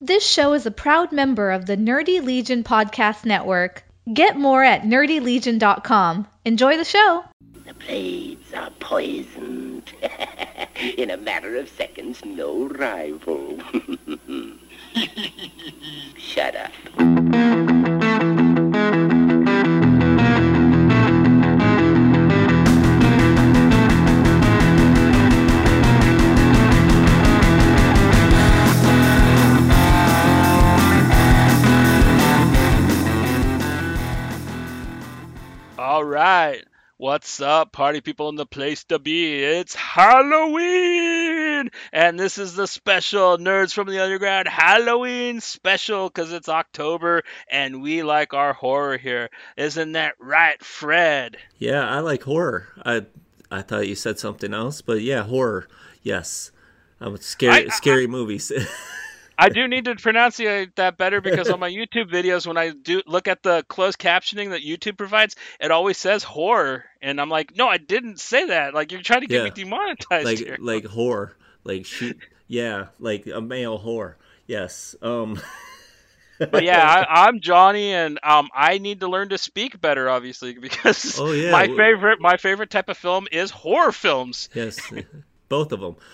This show is a proud member of the Nerdy Legion Podcast Network. Get more at nerdylegion.com. Enjoy the show. The blades are poisoned. In a matter of seconds, no rival. Shut up. All right. What's up, party people in the place to be? It's Halloween! And this is the special Nerds from the Underground Halloween special because it's October and we like our horror here. Isn't that right, Fred? Yeah, I like horror. I thought you said something else, but yeah, horror. Yes. Scary movies. I do need to pronunciate that better because on my YouTube videos, when I do look at the closed captioning that YouTube provides, it always says horror. And I'm like, no, I didn't say that. Like, you're trying to get me demonetized here. Like whore. Like like a male whore. Yes. But yeah, I'm Johnny, and I need to learn to speak better, obviously, because my favorite type of film is horror films. Yes, both of them.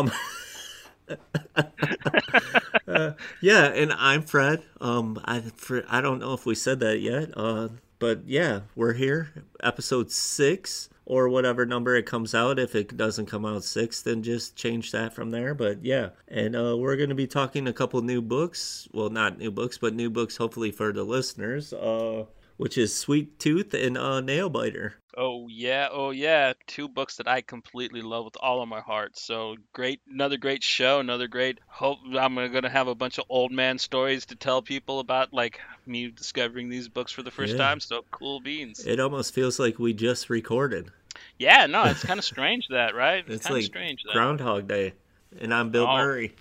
Yeah, and I'm Fred. I don't know if we said that yet. But yeah, we're here, episode 6 or whatever number it comes out. If it doesn't come out 6, then just change that from there. But yeah, and we're going to be talking a couple new books. Well, not new books, but new books hopefully for the listeners. Which is Sweet Tooth and Nailbiter. Oh yeah. 2 books that I completely love with all of my heart. So great, another great show, hope I'm going to have a bunch of old man stories to tell people about, like me discovering these books for the first time. So cool beans. It almost feels like we just recorded. Yeah, no, it's kind of strange that, right? It's kind of like strange that. Groundhog Day. And I'm Bill Murray.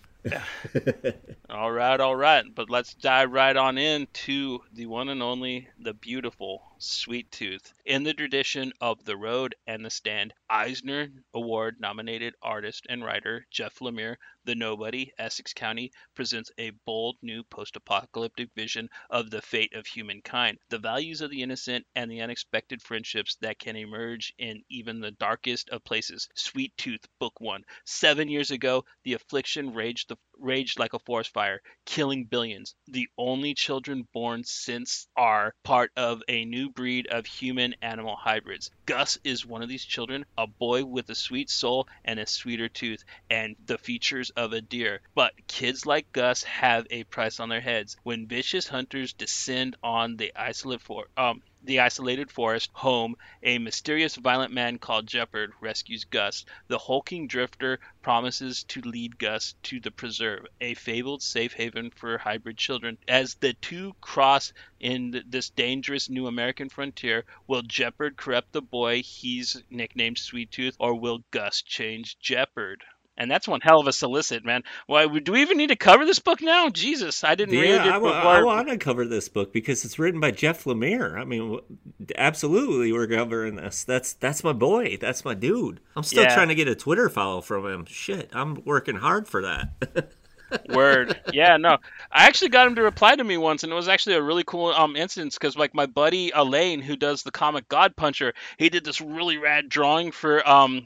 All right. But let's dive right on into the one and only, the beautiful Sweet Tooth. In the tradition of The Road and the Stand, Eisner Award nominated artist and writer Jeff Lemire, the Nobody, Essex County, presents a bold new post-apocalyptic vision of the fate of humankind, the values of the innocent, and the unexpected friendships that can emerge in even the darkest of places. Sweet Tooth, Book 1. 7 years ago, the affliction raged like a forest fire, killing billions. The only children born since are part of a new breed of human-animal hybrids. Gus is one of these children, a boy with a sweet soul and a sweeter tooth, and the features of a deer. But kids like Gus have a price on their heads. When vicious hunters descend on the isolated forest home, a mysterious violent man called Jeopard rescues Gus. The hulking drifter promises to lead Gus to the preserve, a fabled safe haven for hybrid children. As the two cross in this dangerous new American frontier, will Jeopard corrupt the boy he's nicknamed Sweet Tooth, or will Gus change Jeopard? And that's one hell of a solicit, man. Why do we even need to cover this book now? Jesus, I didn't read it before. I want to cover this book because it's written by Jeff Lemire. I mean, absolutely, we're covering this. That's my boy. That's my dude. I'm still trying to get a Twitter follow from him. Shit, I'm working hard for that. Word. Yeah, no. I actually got him to reply to me once, and it was actually a really cool instance because, like, my buddy Elaine, who does the comic God Puncher, he did this really rad drawing for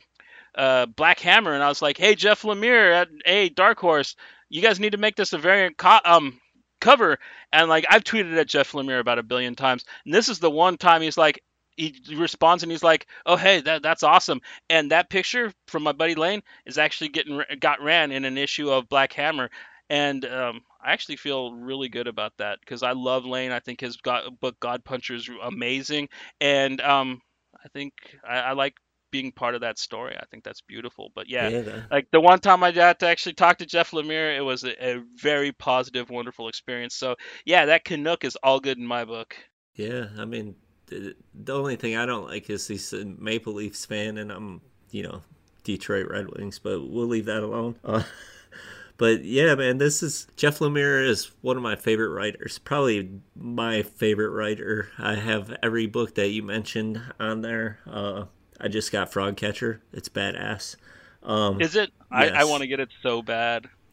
Black Hammer, and I was like, hey, Jeff Lemire, hey, Dark Horse, you guys need to make this a variant cover. And like, I've tweeted at Jeff Lemire about 1 billion times, and this is the one time he responds and he's like, oh, hey, that's awesome. And that picture from my buddy Lane is actually got ran in an issue of Black Hammer. And I actually feel really good about that because I love Lane. I think his book God Puncher is amazing. And I think I like being part of that story. I think that's beautiful. But like the one time I got to actually talk to Jeff Lemire, it was a very positive, wonderful experience. So yeah, that Canuck is all good in my book. Yeah, I mean, the only thing I don't like is he's a Maple Leafs fan, and I'm, Detroit Red Wings, but we'll leave that alone. But yeah, man, Jeff Lemire is one of my favorite writers, probably my favorite writer. I have every book that you mentioned on there. I just got Frogcatcher. It's badass. Is it? Yes. I want to get it so bad.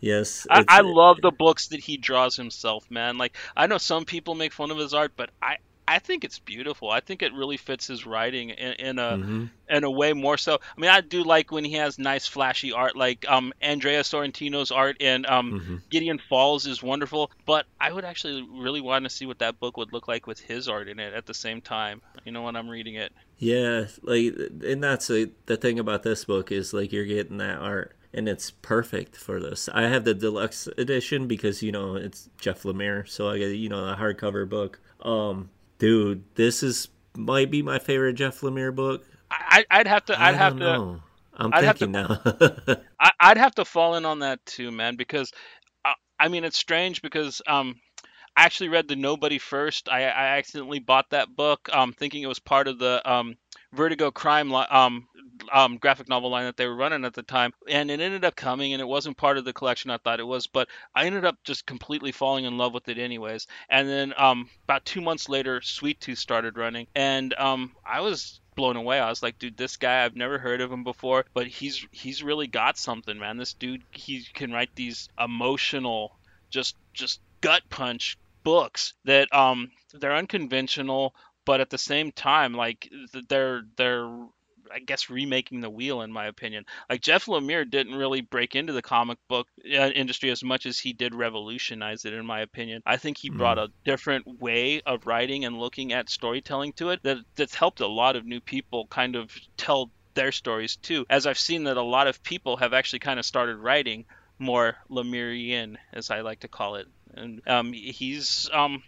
Yes, I love the books that he draws himself, man. Like, I know some people make fun of his art, but I think it's beautiful. I think it really fits his writing hmm in a way more so. I mean, I do like when he has nice flashy art, like Andrea Sorrentino's art in hmm Gideon Falls is wonderful. But I would actually really want to see what that book would look like with his art in it at the same time. You know, when I'm reading it. Yeah, like, and that's the thing about this book is like you're getting that art, and it's perfect for this. I have the deluxe edition because it's Jeff Lemire, so I get the hardcover book. Dude, this is might be my favorite Jeff Lemire book. I'd have to. I don't know. I'm I'd have to. thinking now. I'd have to fall in on that too, man. Because I mean, it's strange because I actually read the Nobody first. I accidentally bought that book, thinking it was part of the Vertigo crime graphic novel line that they were running at the time, and it ended up coming, and it wasn't part of the collection I thought it was. But I ended up just completely falling in love with it, anyways. And then about 2 months later, Sweet Tooth started running, and I was blown away. I was like, dude, this guy, I've never heard of him before, but he's really got something, man. This dude, he can write these emotional, just gut punch books that they're unconventional, but at the same time, like they're I guess remaking the wheel, in my opinion. Like, Jeff Lemire didn't really break into the comic book industry as much as he did revolutionize it, in my opinion. I think he brought a different way of writing and looking at storytelling to it that's helped a lot of new people kind of tell their stories too. As I've seen that a lot of people have actually kind of started writing more Lemurian, as I like to call it. And he's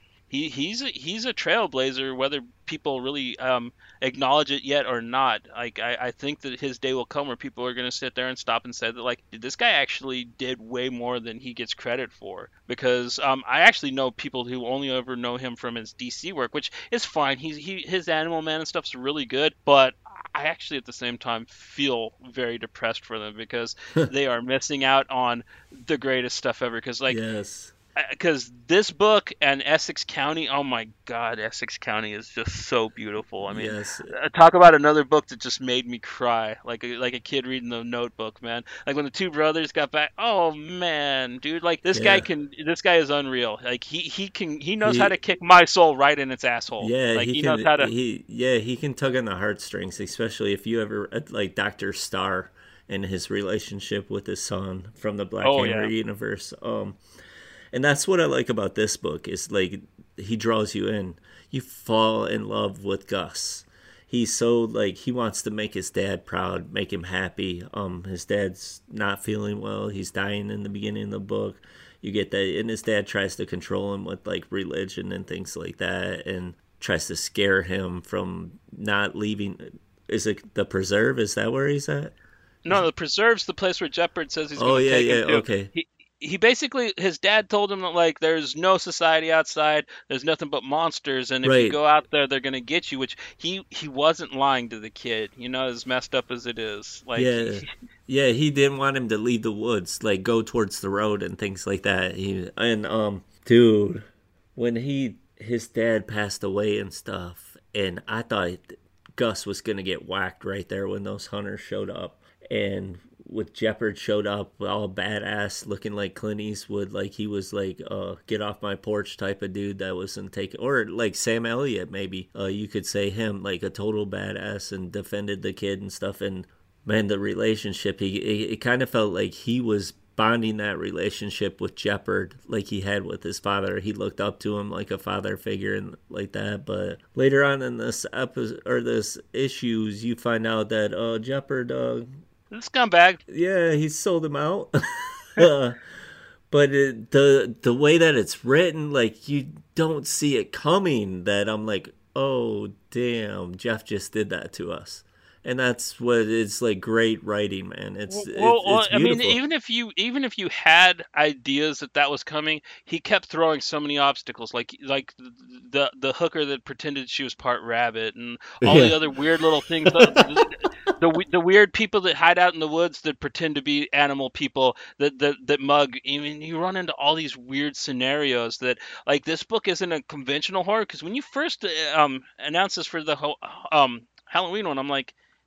a trailblazer, whether people really acknowledge it yet or not. Like, I think that his day will come where people are going to sit there and stop and say that, like, this guy actually did way more than he gets credit for. Because I actually know people who only ever know him from his DC work, which is fine. His Animal Man and stuff's really good, but I actually at the same time feel very depressed for them because they are missing out on the greatest stuff ever. Because, like, Yes. because this book and Essex County, oh my God, Essex County is just so beautiful. I mean, Yes. talk about another book that just made me cry, like a kid reading the Notebook, man. Like when the two brothers got back, oh man, dude, like this Yeah. guy is unreal. Like he knows He- how to kick my soul right in its asshole. Yeah, like he knows can. how to. He can tug on the heartstrings, especially if you ever like Dr. Starr and his relationship with his son from the Black Oh, Hammer yeah. universe. And that's what I like about this book is like he draws you in. You fall in love with Gus. He's so like he wants to make his dad proud, make him happy. His dad's not feeling well. He's dying in the beginning of the book. You get that, and his dad tries to control him with like religion and things like that, and tries to scare him from not leaving. Is it the preserve? Is that where he's at? No, the preserve's the place where Jeopard says he's Oh going to yeah, take yeah, him to. okay. He basically, his dad told him that, like, there's no society outside, there's nothing but monsters, and if you Right. go out there, they're gonna get you. Which he wasn't lying to the kid, as messed up as it is. Like, Yeah. Yeah, he didn't want him to leave the woods, like go towards the road and things like that. Dude, when his dad passed away and stuff, and I thought Gus was gonna get whacked right there when those hunters showed up. And with Jeopard showed up all badass, looking like Clint Eastwood, like he was like get off my porch type of dude that wasn't taking, or like Sam Elliott maybe you could say him, like a total badass and defended the kid and stuff. And man, the relationship, it kind of felt like he was bonding that relationship with Jeopard like he had with his father. He looked up to him like a father figure and like that. But later on in this episode or this issues, you find out that Jeopard this scumbag. yeah, he sold him out. But the way that it's written, like you don't see it coming. That I'm like, oh damn, Jeff just did that to us, and that's what it's like. Great writing, man. It's Well, I mean, beautiful. even if you had ideas that was coming, he kept throwing so many obstacles, like the hooker that pretended she was part rabbit, and all the Yeah. other weird little things. The weird people that hide out in the woods that pretend to be animal people that mug. I mean, you run into all these weird scenarios that, like, this book isn't a conventional horror, because when you first announced this for the Halloween one, I'm like,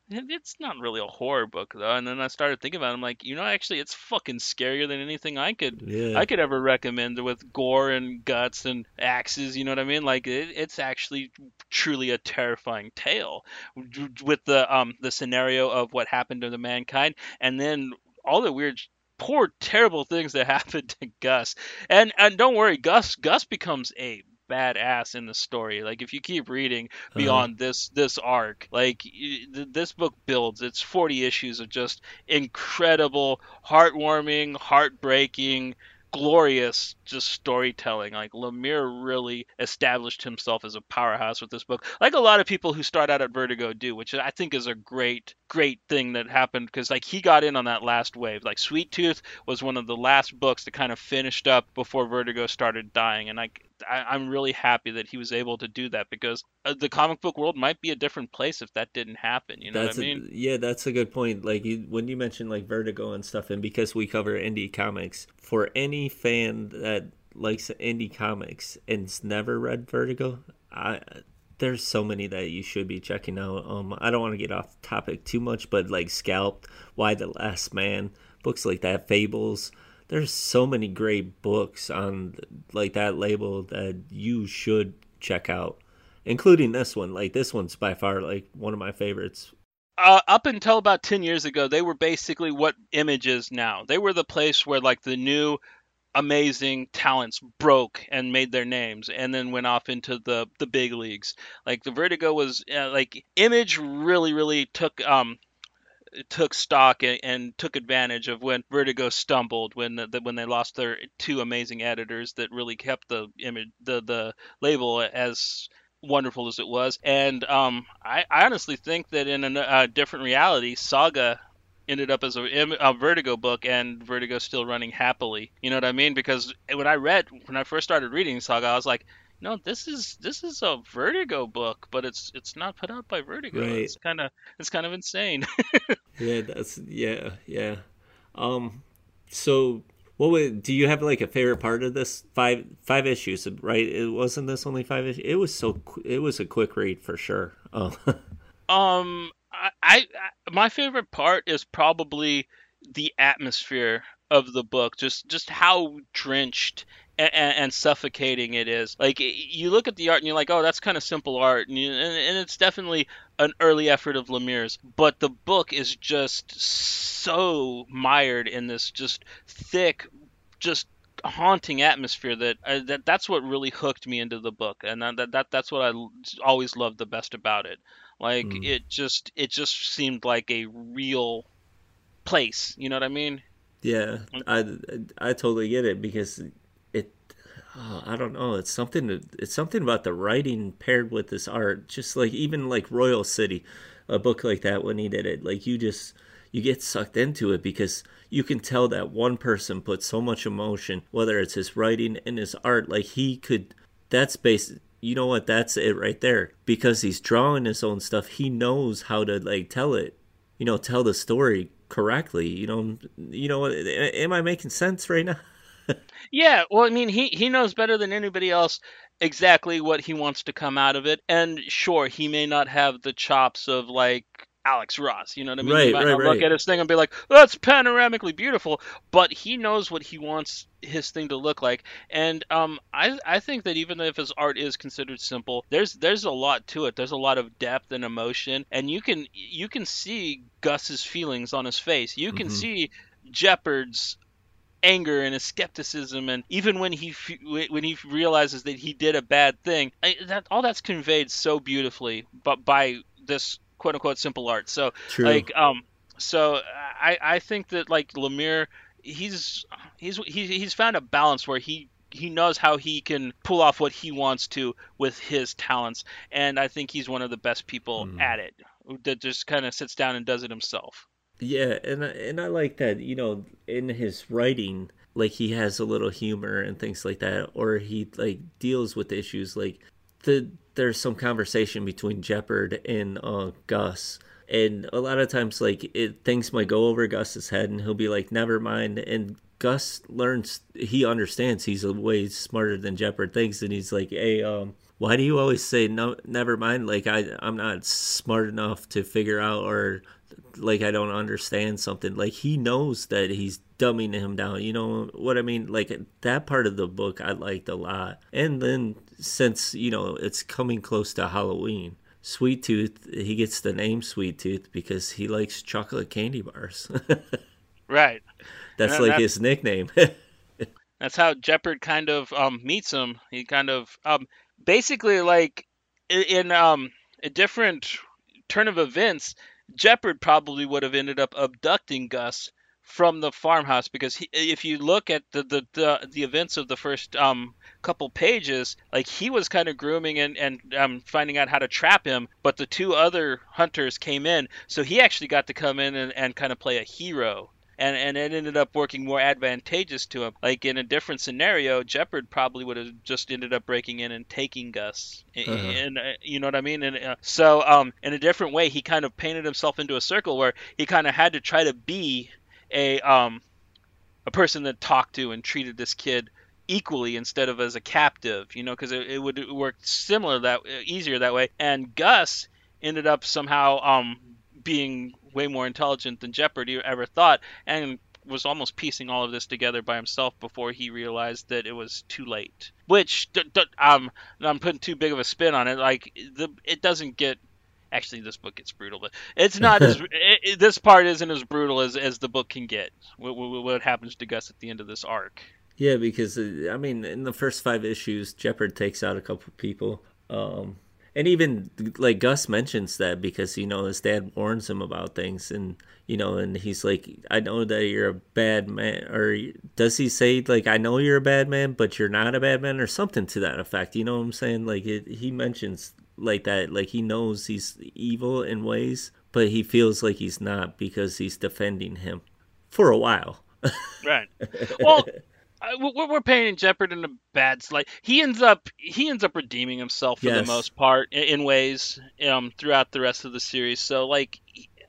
It's not really a horror book though, and then I started thinking about it. I'm like, actually, it's fucking scarier than anything I could Yeah. I could ever recommend with gore and guts and axes. You know what I mean? Like it's actually truly a terrifying tale with the scenario of what happened to the mankind, and then all the weird. Poor, terrible things that happened to Gus, and don't worry, Gus becomes a badass in the story. Like if you keep reading Uh-huh. beyond this arc. Like this book builds. It's 40 issues of just incredible, heartwarming, heartbreaking, glorious just storytelling. Like Lemire really established himself as a powerhouse with this book. Like a lot of people who start out at Vertigo do, which I think is a great thing that happened because like he got in on that last wave. Like Sweet Tooth was one of the last books that kind of finished up before Vertigo started dying, and I'm really happy that he was able to do that because the comic book world might be a different place if that didn't happen. You know what I mean? That's a good point. Like when you mentioned like Vertigo and stuff, and because we cover indie comics, for any fan that likes indie comics and's never read Vertigo, I there's so many that you should be checking out. I don't want to get off topic too much, but like Scalped, Why the Last Man, books like that, Fables. There's so many great books on like that label that you should check out, including this one. Like this one's by far like one of my favorites. Up until about 10 years ago, they were basically what Image is now. They were the place where like the new amazing talents broke and made their names and then went off into the big leagues. Like the Vertigo was like Image really took stock and took advantage of when Vertigo stumbled when they lost their two amazing editors that really kept the image the label as wonderful as it was. And I honestly think that in a different reality, Saga ended up as a Vertigo book, and Vertigo still running happily. You know what I mean? Because when I first started reading Saga, I was like, no, this is a Vertigo book, but it's not put out by Vertigo. Right. It's kind of insane. Yeah. Um, so do you have like a favorite part of this five issues? Right? It wasn't this only 5 issues. It was a quick read for sure. Oh, My favorite part is probably the atmosphere of the book, just how drenched and suffocating it is. Like you look at the art and you're like, oh, that's kind of simple art, and it's definitely an early effort of Lemire's. But the book is just so mired in this just thick, just haunting atmosphere that's what really hooked me into the book, and that's what always loved the best about it. Like mm, it just seemed like a real place. You know what I mean? yeah. I totally get it because it. Oh, I don't know. It's something about the writing paired with this art. Just like even like Royal City, a book like that when he did it, like you get sucked into it because you can tell that one person put so much emotion, whether it's his writing and his art. Like he could. That's based. You know what? That's it right there. Because he's drawing his own stuff, he knows how to like tell it. Tell the story correctly. What? Am I making sense right now? Yeah, well, I mean, he knows better than anybody else exactly what he wants to come out of it. And sure, he may not have the chops of like Alex Ross. You know what I mean? He Right, might right, not look right. at his thing and be like, "That's panoramically beautiful," but he knows what he wants his thing to look like. And I think that even if his art is considered simple, there's a lot to it. There's a lot of depth and emotion, and you can see Gus's feelings on his face. You can Hmm. see Jeopard's anger and his skepticism, and even when he realizes that he did a bad thing, that all that's conveyed so beautifully, but by this quote unquote simple art. So True. like so I think that like Lemire, he's found a balance where he knows how he can pull off what he wants to with his talents, and I think he's one of the best people Mm. at it that just kind of sits down and does it himself. Yeah, and I like that, in his writing, like he has a little humor and things like that, or he like deals with issues like there's some conversation between Jeopard and Gus, and a lot of times like things might go over Gus's head, and he'll be like, "Never mind," and Gus learns, he understands, he's way smarter than Jeopard thinks, and he's like, "Hey, Why do you always say no? Never mind. Like I'm not smart enough to figure out, or like I don't understand something. Like he knows that he's dumbing him down. You know what I mean? Like that part of the book I liked a lot. And then since it's coming close to Halloween, Sweet Tooth, he gets the name Sweet Tooth because he likes chocolate candy bars. Right. That's like his nickname. That's how Jeopard kind of meets him. He kind of basically, like, in a different turn of events, Jeopard probably would have ended up abducting Gus from the farmhouse, because if you look at the events of the first couple pages, like, he was kind of grooming and finding out how to trap him, but the two other hunters came in, so he actually got to come in and kind of play a hero. And it ended up working more advantageous to him. Like, in a different scenario, Jeopard probably would have just ended up breaking in and taking Gus. And you know what I mean? And so in a different way, he kind of painted himself into a circle where he kind of had to try to be a person that talked to and treated this kid equally instead of as a captive, because it would work easier that way. And Gus ended up somehow being way more intelligent than Jeopard ever thought, and was almost piecing all of this together by himself before he realized that it was too late. Which I'm putting too big of a spin on it. Like, it doesn't get. Actually, this book gets brutal, but it's not as. This part isn't as brutal as the book can get. What happens to Gus at the end of this arc? Yeah, because in the first 5 issues, Jeopard takes out a couple people. And even, like, Gus mentions that because, his dad warns him about things. And, and he's like, I know that you're a bad man. Or does he say, like, I know you're a bad man, but you're not a bad man? Or something to that effect. You know what I'm saying? Like, he mentions like that. Like, he knows he's evil in ways, but he feels like he's not because he's defending him for a while. Right. Well... We're painting Jeopard in a bad light. He ends up redeeming himself for the most part in ways throughout the rest of the series. So, like,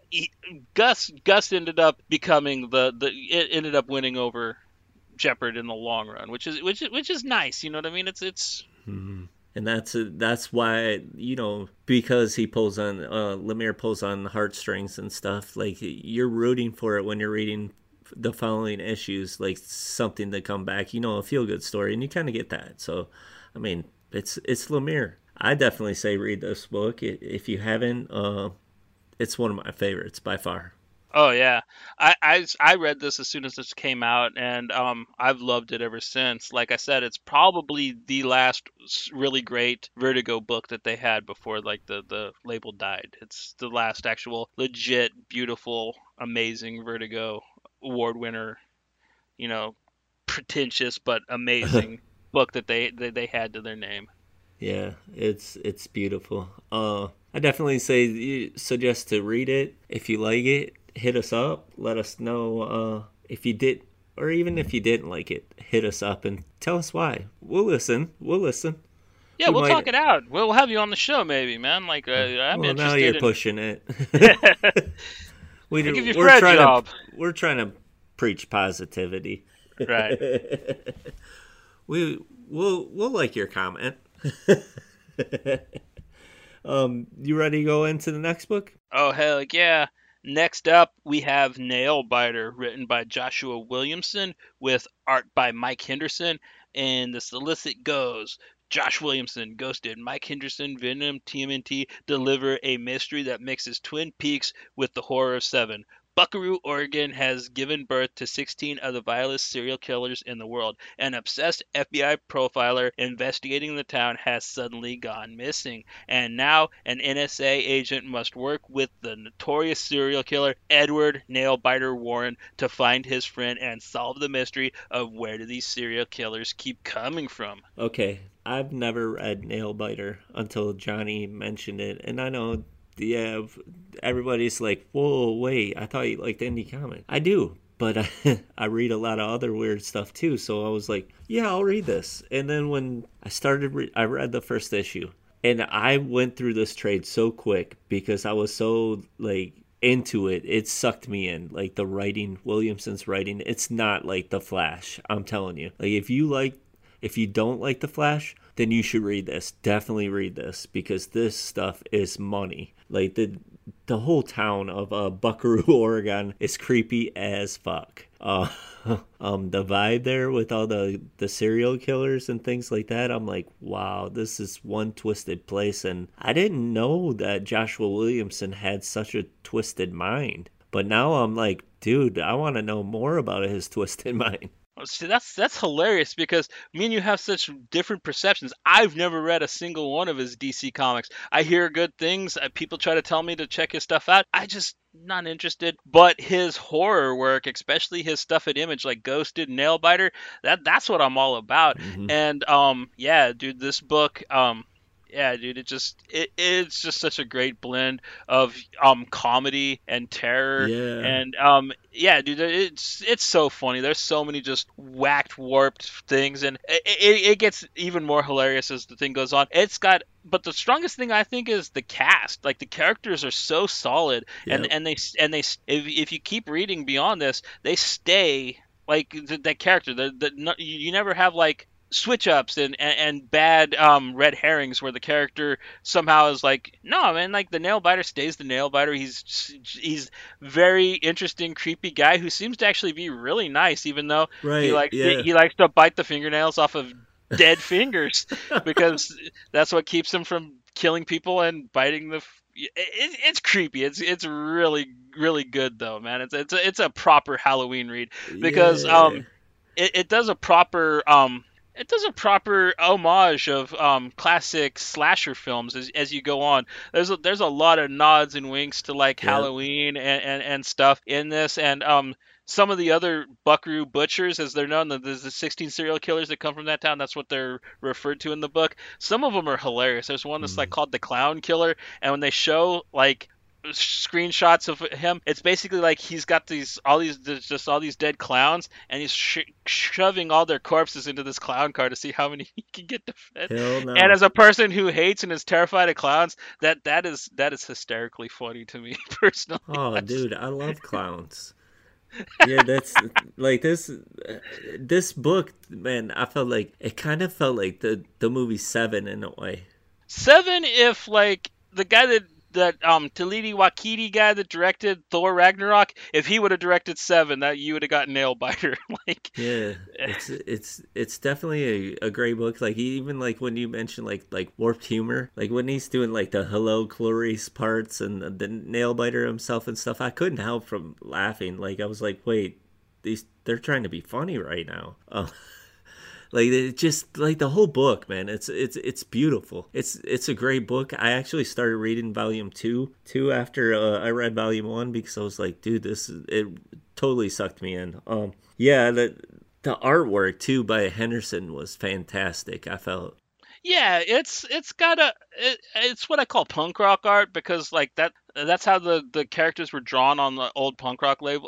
Gus ended up becoming ended up winning over Jeopard in the long run, which is nice. You know what I mean? It's. Mm-hmm. And that's why, because he pulls on Lemire pulls on heartstrings and stuff. Like, you're rooting for it when you're reading the following issues, like something to come back, a feel-good story, and you kind of get that. So, it's Lemire. I definitely say read this book. If you haven't, it's one of my favorites by far. Oh yeah, I read this as soon as this came out, and I've loved it ever since. Like I said, it's probably the last really great Vertigo book that they had before, like, the label died. It's the last actual legit, beautiful, amazing Vertigo award winner, pretentious but amazing book that they had to their name. Yeah, it's beautiful. I definitely suggest to read it. If you like it, hit us up. Let us know if you did, or even if you didn't like it, hit us up and tell us why. We'll listen. Yeah, we'll talk it out. We'll have you on the show, maybe, man. Like, I'm interested. Now you're pushing it. I'll give you a job. We're trying to preach positivity. Right. We'll like your comment. You ready to go into the next book? Oh, hell yeah. Next up, we have Nailbiter, written by Joshua Williamson, with art by Mike Henderson. And the solicit goes: Josh Williamson, Ghosted, Mike Henderson, Venom, TMNT deliver a mystery that mixes Twin Peaks with the horror of Seven. Buckaroo, Oregon has given birth to 16 of the vilest serial killers in the world. An obsessed FBI profiler investigating the town has suddenly gone missing, and now an NSA agent must work with the notorious serial killer Edward Nailbiter Warren to find his friend and solve the mystery of where do these serial killers keep coming from. Okay, I've never read Nailbiter until Johnny mentioned it, and I know... Yeah, everybody's like, whoa, wait, I thought you liked indie comic. I do, but I read a lot of other weird stuff too, so I was like, yeah, I'll read this. And then when I started, I read the first issue, and I went through this trade so quick because I was so, like, into it. It sucked me in. Like, the writing, Williamson's writing, it's not like The Flash, I'm telling you. Like, if you like if you don't like The Flash, then you should read this. Definitely read this, because this stuff is money. Like, the whole town of Buckaroo, Oregon is creepy as fuck. The vibe there with all the serial killers and things like that, I'm like, wow, this is one twisted place. And I didn't know that Joshua Williamson had such a twisted mind. But now I'm like, dude, I want to know more about his twisted mind. See, that's hilarious, because me and you have such different perceptions. I've never read a single one of his DC comics. I hear good things. People try to tell me to check his stuff out. I just not interested. But his horror work, especially his stuff at Image like Ghosted, Nailbiter, that's what I'm all about. Mm-hmm. And yeah, dude, this book, yeah, dude, it's just such a great blend of comedy and terror. Yeah. And yeah, dude, it's so funny. There's so many just whacked, warped things, and it gets even more hilarious as the thing goes on. But the strongest thing I think is the cast. Like, the characters are so solid, Yep. and they if you keep reading beyond this, they stay like that character. You never have like switch ups and bad red herrings where the character somehow is like, no man, like the nail biter stays the nail biter. He's very interesting, creepy guy who seems to actually be really nice, even though he likes to bite the fingernails off of dead fingers, because that's what keeps him from killing people and biting the it's creepy. It's really, really good though, man. It's a proper Halloween read, because it does a proper homage of classic slasher films as you go on. There's a lot of nods and winks to like Halloween and stuff in this, and some of the other Buckaroo Butchers, as they're known, there's the 16 serial killers that come from that town. That's what they're referred to in the book. Some of them are hilarious. There's one that's like called the Clown Killer, and when they show like screenshots of him, it's basically like he's got all these dead clowns, and he's shoving all their corpses into this clown car to see how many he can get to fit. Hell no. And as a person who hates and is terrified of clowns, that is hysterically funny to me personally. Oh, dude, I love clowns. Yeah, that's like this book, man. I felt like it kind of felt like the movie Seven in a way. Seven, if like the guy that Taliti Wakiti guy that directed Thor Ragnarok, if he would have directed Seven, that you would have got Nailbiter. Like, yeah, it's definitely a great book. Like, even like when you mentioned like warped humor, like when he's doing like the hello Clarice parts and the Nailbiter himself and stuff, I couldn't help from laughing. Like, I was like, wait, they're trying to be funny right now. Like, it just, like, the whole book, man, it's beautiful. It's a great book. I actually started reading volume 2 after I read volume 1, because I was like, dude, it totally sucked me in. Yeah, the artwork too by Henderson was fantastic, I felt. Yeah, it's what I call punk rock art, because like that's how the characters were drawn on the old punk rock label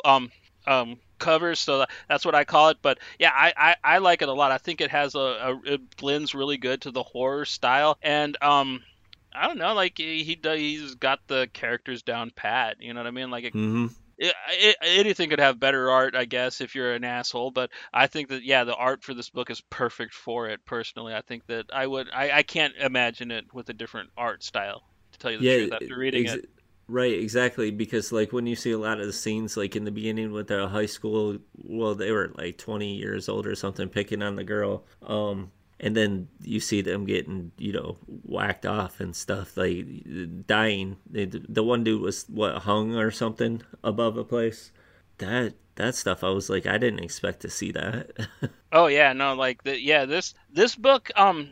covers, so that's what I call it. But yeah, I like it a lot. I think it has it blends really good to the horror style, and I don't know, like he's got the characters down pat, you know what I mean? Like anything could have better art, I guess, if you're an asshole, but I think that the art for this book is perfect for it. Personally, I think that I can't imagine it with a different art style, to tell you the truth, after reading it. Right, exactly, because like when you see a lot of the scenes like in the beginning with the high school, well, they were like 20 years old or something, picking on the girl, and then you see them getting, whacked off and stuff, like dying. The one dude was hung or something above a place. That stuff, I was like, I didn't expect to see that. Oh yeah, no, like this book,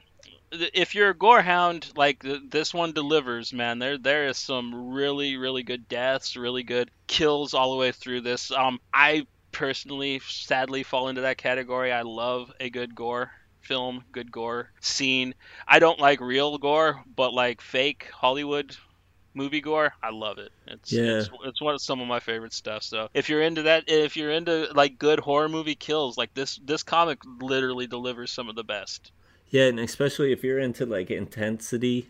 if you're a gorehound, like this one delivers, man. There is some really, really good deaths, really good kills all the way through this. I personally, sadly, fall into that category. I love a good gore film, good gore scene. I don't like real gore, but like fake Hollywood movie gore, I love it. It's one of some of my favorite stuff. So if you're into that, if you're into like good horror movie kills, like this comic literally delivers some of the best. Yeah, and especially if you're into like intensity,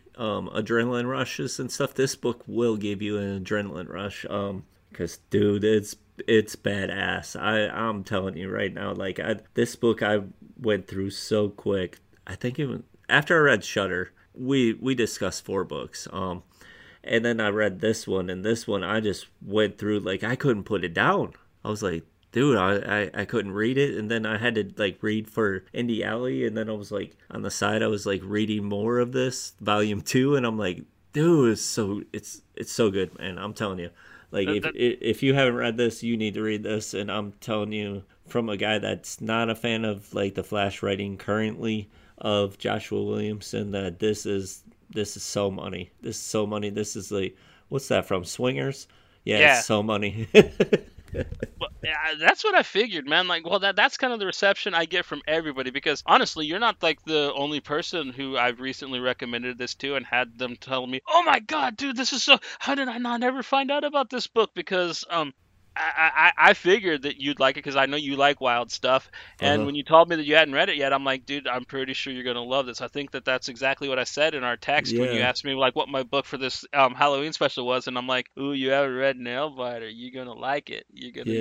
adrenaline rushes and stuff, this book will give you an adrenaline rush. Because dude, it's badass. I'm telling you right now, like this book I went through so quick. I think even after I read Shudder, we discussed 4 books. And then I read this one, and this one I just went through like I couldn't put it down. I was like, dude, I couldn't read it, and then I had to like read for Indie Alley, and then I was like on the side I was like reading more of this volume 2, and I'm like, dude, it's so good, man. I'm telling you, like if you haven't read this, you need to read this, and I'm telling you from a guy that's not a fan of like the Flash writing currently of Joshua Williamson that this is so money. This is so money. This is like, what's that from? Swingers? Yeah. It's so money. Well, yeah, that's what I figured, man. Like, well, that's kind of the reception I get from everybody, because honestly, you're not like the only person who I've recently recommended this to and had them tell me, "Oh my God, dude, this is so. How did I not ever find out about this book?" Because I figured that you'd like it because I know you like wild stuff. And when you told me that you hadn't read it yet, I'm like, dude, I'm pretty sure you're gonna love this. I think that that's exactly what I said in our text when you asked me like what my book for this Halloween special was, and I'm like, ooh, you haven't read Nailbiter, you're gonna like it.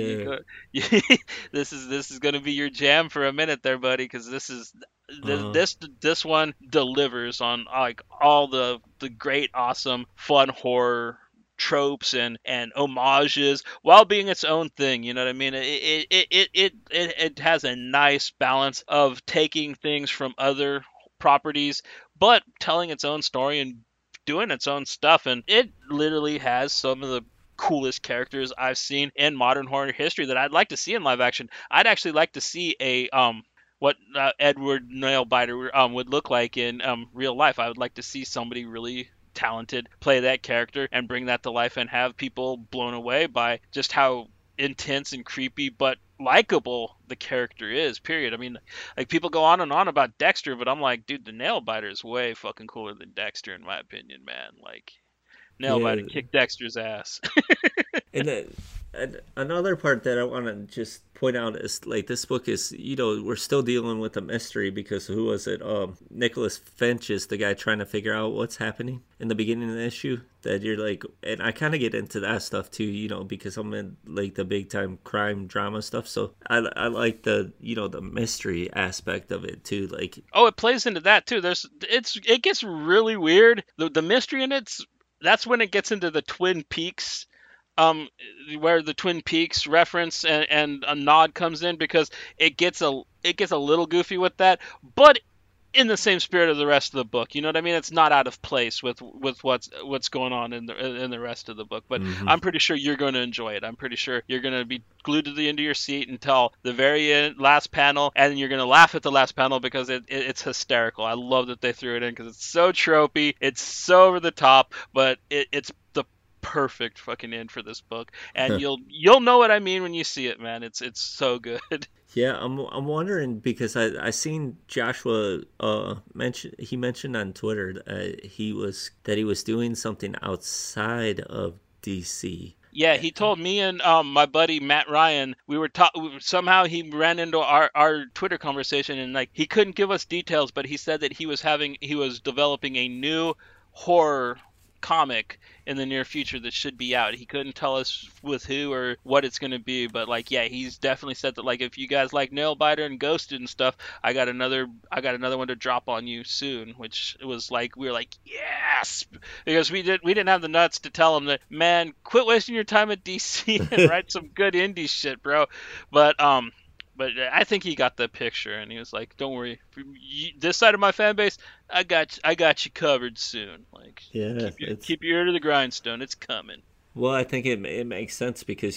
This is gonna be your jam for a minute there, buddy, because this one delivers on like all the great, awesome, fun horror tropes and homages while being its own thing. You know what I mean? It has a nice balance of taking things from other properties but telling its own story and doing its own stuff, and it literally has some of the coolest characters I've seen in modern horror history that I'd like to see in live action. I'd actually like to see a what Edward Nailbiter would look like in real life. I would like to see somebody really talented play that character and bring that to life and have people blown away by just how intense and creepy but likable the character is, period. I mean, like, people go on and on about Dexter, but I'm like, dude, the Nailbiter is way fucking cooler than Dexter in my opinion, man. Like, Nailbiter kicked Dexter's ass. And another part that I want to just point out is, like, this book is, we're still dealing with a mystery because who was it? Nicholas Finch is the guy trying to figure out what's happening in the beginning of the issue. That you're like, and I kind of get into that stuff too, because I'm in like the big time crime drama stuff. So I like the, the mystery aspect of it too. Like, oh, it plays into that too. It gets really weird. The mystery in that's when it gets into the Twin Peaks. Where the Twin Peaks reference and a nod comes in, because it gets a little goofy with that, but in the same spirit of the rest of the book. You know what I mean? It's not out of place with what's going on in the rest of the book. But I'm pretty sure you're going to enjoy it. I'm pretty sure you're going to be glued to the end of your seat until the very end, last panel, and you're going to laugh at the last panel because it's hysterical. I love that they threw it in because it's so tropey, it's so over the top, but it's the perfect fucking end for this book, and you'll know what I mean when you see it, man. It's so good. Yeah, I'm wondering because I seen Joshua mentioned on Twitter that he was doing something outside of DC. Yeah, he told me and my buddy Matt Ryan, we were somehow he ran into our Twitter conversation, and like he couldn't give us details, but he said that he was developing a new horror comic in the near future that should be out. He couldn't tell us with who or what it's going to be, but like, yeah, he's definitely said that, like, if you guys like Nailbiter and Ghosted and stuff, I got another one to drop on you soon, which was like, we were like, yes, because we didn't have the nuts to tell him that, man, quit wasting your time at DC and write some good indie shit, bro. But I think he got the picture, and he was like, "Don't worry, this side of my fan base, I got you covered soon. Like, yeah, keep your ear to the grindstone. It's coming." Well, I think it makes sense because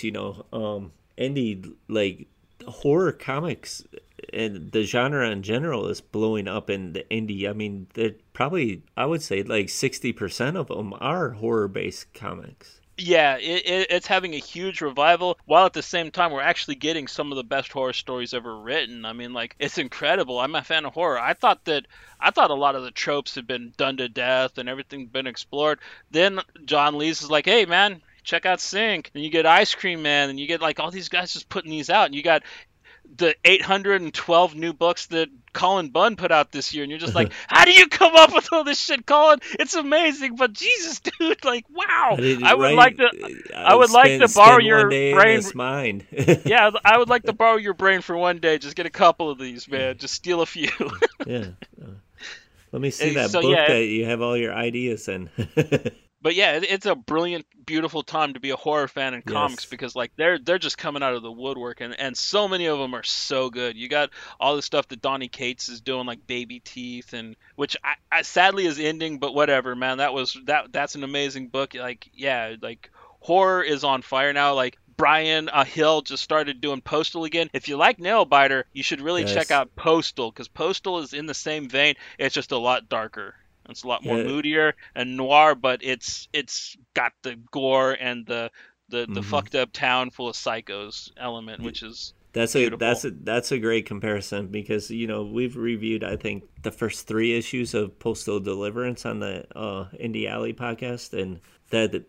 indie, like, horror comics and the genre in general is blowing up in the indie. I mean, they're probably, I would say, like 60% of them are horror-based comics. Yeah, it's having a huge revival, while at the same time we're actually getting some of the best horror stories ever written. I mean, like, it's incredible. I'm a fan of horror. I thought a lot of the tropes had been done to death and everything been explored. Then John Lees is like, hey, man, check out Sync. And you get Ice Cream Man, and you get like all these guys just putting these out, and you got the 812 new books that Colin Bunn put out this year, and you're just like, how do you come up with all this shit, Colin? It's amazing, but Jesus, dude, like, wow. I would like to borrow your brain. Mind. Yeah, I would like to borrow your brain for one day. Just get a couple of these, man. Just steal a few. Yeah. Let me see that book that you have all your ideas in. But yeah, it's a brilliant, beautiful time to be a horror fan in comics because like they're just coming out of the woodwork, and so many of them are so good. You got all the stuff that Donny Cates is doing, like Baby Teeth, and which I sadly is ending, but whatever, man. That's an amazing book. Like like horror is on fire now. Like Brian Hill just started doing Postal again. If you like Nailbiter, you should really check out Postal, because Postal is in the same vein. It's just a lot darker. It's a lot more moodier and noir, but it's got the gore and the fucked up town full of psychos element, which is beautiful. That's a great comparison, because we've reviewed, I think, the first 3 issues of Postal Deliverance on the Indie Alley podcast, and that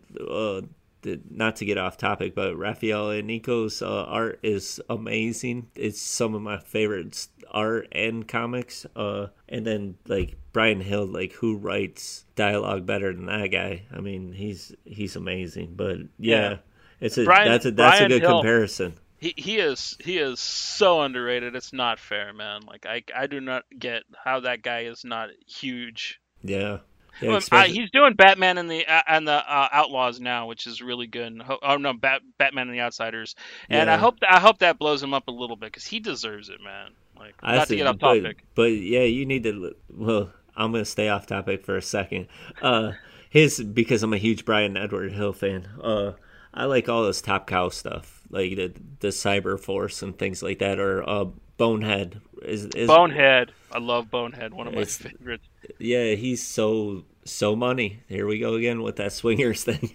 not to get off topic, but Raphael and Nico's art is amazing. It's some of my favorite art and comics. And then like Brian Hill, like, who writes dialogue better than that guy? I mean, he's amazing. But that's a good comparison. He is so underrated. It's not fair, man. Like I do not get how that guy is not huge. Yeah. He's doing Batman and the Outlaws now, which is really good. Batman and the Outsiders, and I hope that blows him up a little bit, because he deserves it, man. Like, not to get off topic, but yeah, you need to. Well, I'm gonna stay off topic for a second. Because I'm a huge Brian Edward Hill fan. I like all this Top Cow stuff, like the Cyber Force and things like that, or Bonehead. Bonehead. I love Bonehead. One of my favorites. Yeah, he's so money. Here we go again with that swingers thing.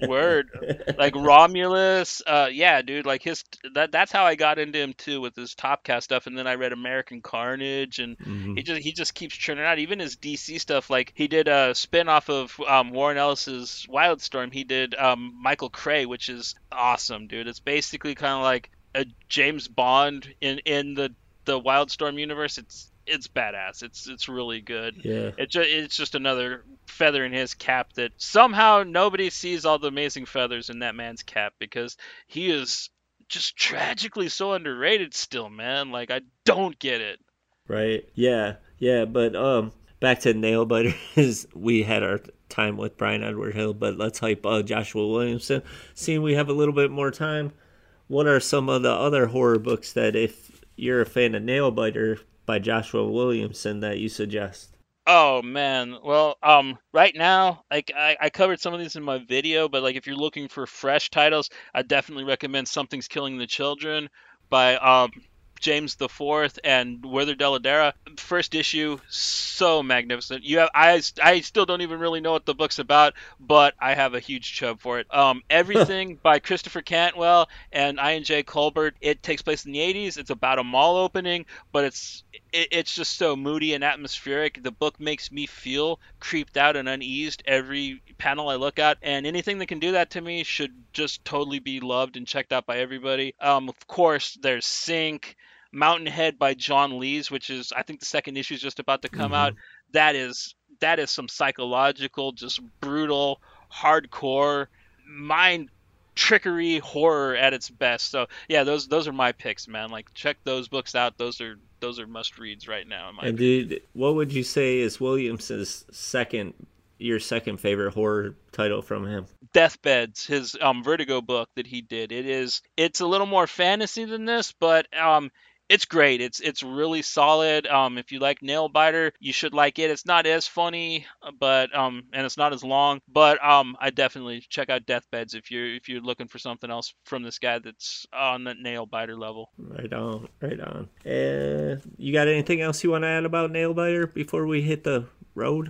Word. Like Romulus. Yeah, dude. Like that's how I got into him too, with his Top Cast stuff. And then I read American Carnage, and he just keeps churning out. Even his DC stuff. Like he did a spin-off of Warren Ellis's Wildstorm. He did Michael Cray, which is awesome, dude. It's basically kind of like a James Bond in the Wildstorm universe. It's badass. It's really good. Yeah. It's just another feather in his cap that somehow nobody sees all the amazing feathers in that man's cap, because he is just tragically so underrated still, man. Like, I don't get it. Right. Yeah. But back to Nailbiter. We had our time with Brian Edward Hill, but let's hype Joshua Williamson. Seeing we have a little bit more time, what are some of the other horror books that, if you're a fan of Nailbiter by Joshua Williamson, that you suggest? Oh man, well, right now, like I covered some of these in my video, but like if you're looking for fresh titles, I definitely recommend Something's Killing the Children by James IV and Werther Dell'Edera. First issue, so magnificent. I still don't even really know what the book's about, but I have a huge chub for it. Everything by Christopher Cantwell and Ian J. Colbert. It takes place in the 80s. It's about a mall opening, but it's just so moody and atmospheric. The book makes me feel creeped out and uneased every panel I look at, and anything that can do that to me should just totally be loved and checked out by everybody. Of course, there's Sink, Mountainhead by John Lees, which is, I think the second issue is just about to come out. That is some psychological, just brutal, hardcore, mind trickery horror at its best. So yeah, those are my picks, man. Like, check those books out. Those are must reads right now. And dude, what would you say is Williamson's your second favorite horror title from him? Deathbeds, his Vertigo book that he did. It's a little more fantasy than this, but it's great. It's really solid. If you like Nailbiter, you should like it. It's not as funny, but and it's not as long. But I definitely check out Deathbeds if you're looking for something else from this guy that's on the Nailbiter level. Right on. You got anything else you want to add about Nailbiter before we hit the road?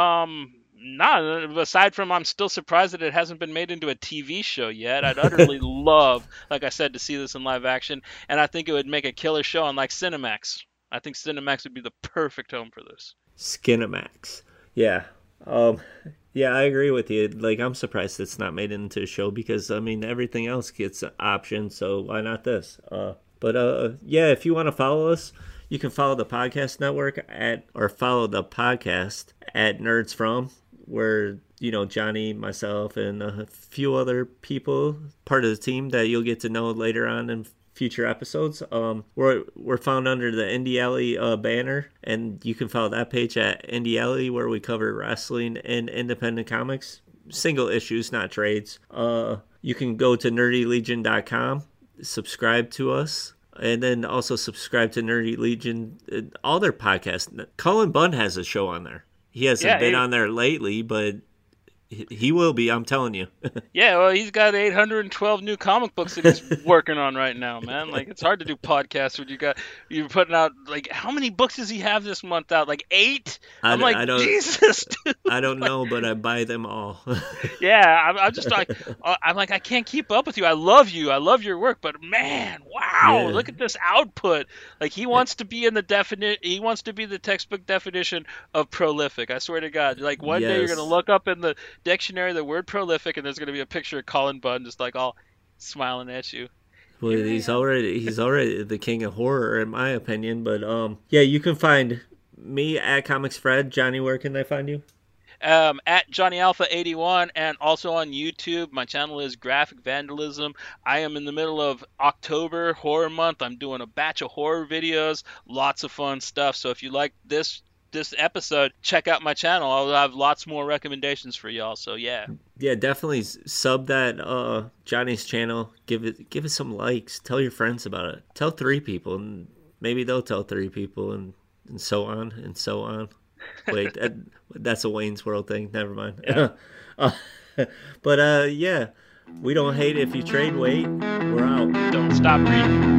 Nah, aside from I'm still surprised that it hasn't been made into a TV show yet. I'd utterly love, like I said, to see this in live action, and I think it would make a killer show on like Cinemax. I think Cinemax would be the perfect home for this. Skinemax. Yeah. Yeah, I agree with you. Like, I'm surprised it's not made into a show, because I mean everything else gets options, so why not this? But yeah, if you want to follow us, you can follow the podcast network follow the podcast at Nerds From, where, you know, Johnny, myself, and a few other people, part of the team that you'll get to know later on in future episodes. We're found under the Indie Alley banner, and you can follow that page at Indie Alley, where we cover wrestling and independent comics, single issues, not trades. You can go to nerdylegion.com, subscribe to us, and then also subscribe to Nerdy Legion, all their podcasts. Cullen Bunn has a show on there. He hasn't been on there lately, but he will be, I'm telling you. Yeah, well, he's got 812 new comic books that he's working on right now, man. Like, it's hard to do podcasts when you're putting out, like, how many books does he have this month out? Like 8? I'm like, Jesus, dude. I don't know, but I buy them all. Yeah, I'm just like, I can't keep up with you. I love your work, but man, wow, look at this output. Like, he wants to be he wants to be the textbook definition of prolific. I swear to God. Like, one day you're going to look up in the dictionary the word prolific, and there's going to be a picture of Cullen Bunn just like all smiling at you. Well, he's already the king of horror, in my opinion. But yeah, you can find me at Comics Fred. Johnny, where can they find you? At Johnny Alpha 81, and also on YouTube. My channel is Graphic Vandalism. I am in the middle of October Horror Month. I'm doing a batch of horror videos, lots of fun stuff. So if you like this episode, check out my channel. I'll have lots more recommendations for y'all. So yeah, definitely sub that Johnny's channel. Give it some likes. Tell your friends about it. Tell 3 people, and maybe they'll tell 3 people, and so on and so on. Wait, that's a Wayne's World thing. Never mind. Yeah. But yeah, we don't hate if you trade weight. We're out. Don't stop reading.